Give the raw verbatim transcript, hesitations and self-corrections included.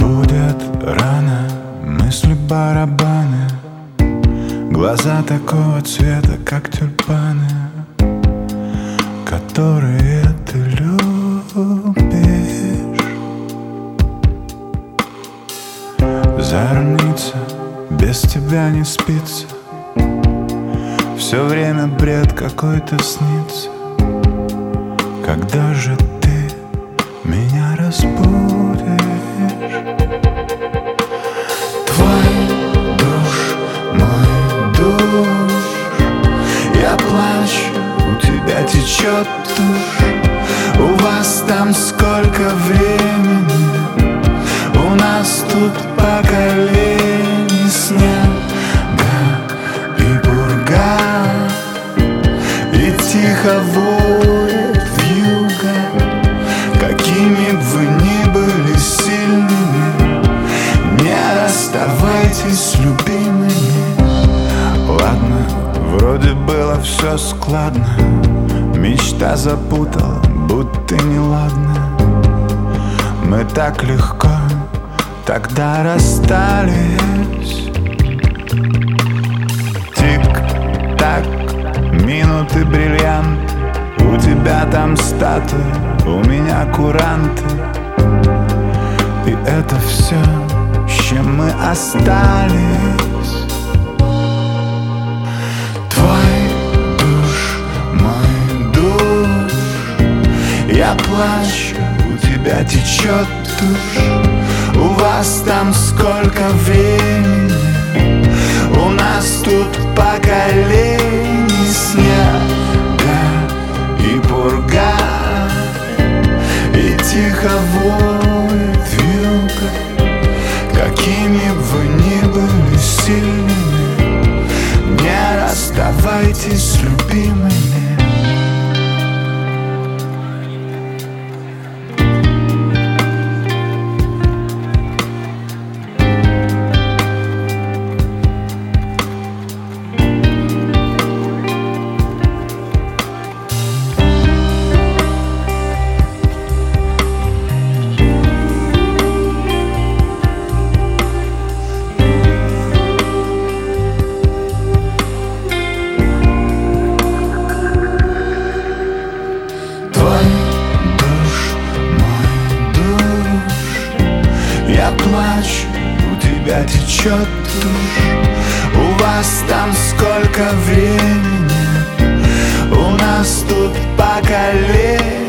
Будет рано, мысли барабаны, глаза такого цвета, как тюльпаны, которые ты любишь. Зорница, без тебя не спится, все время бред какой-то снится. Когда же ты меня разбудишь? Твой душ, мой душ, я плачу, у тебя течет тушь. У вас там сколько времени, у нас тут поколений снега и пурга, и тихо воет вьюга. Какими бы вы ни были сильными, не расставайтесь с любимыми. Ладно, вроде было все складно, мечта запутала, будто неладно. Мы так легко тогда расстались. Тик-так, минуты бриллианты, у тебя там статуи, у меня куранты. И это все, с чем мы остались. Твой душ, мой душ, я плачу, у тебя течет тушь. У вас там сколько времени, у нас тут поколений снега и пурга, и тихо воет вьюга. Какими бы вы ни были сильными, не расставайтесь с любимыми. Я плачу, у тебя течет тушь. У вас там сколько времени, у нас тут поколение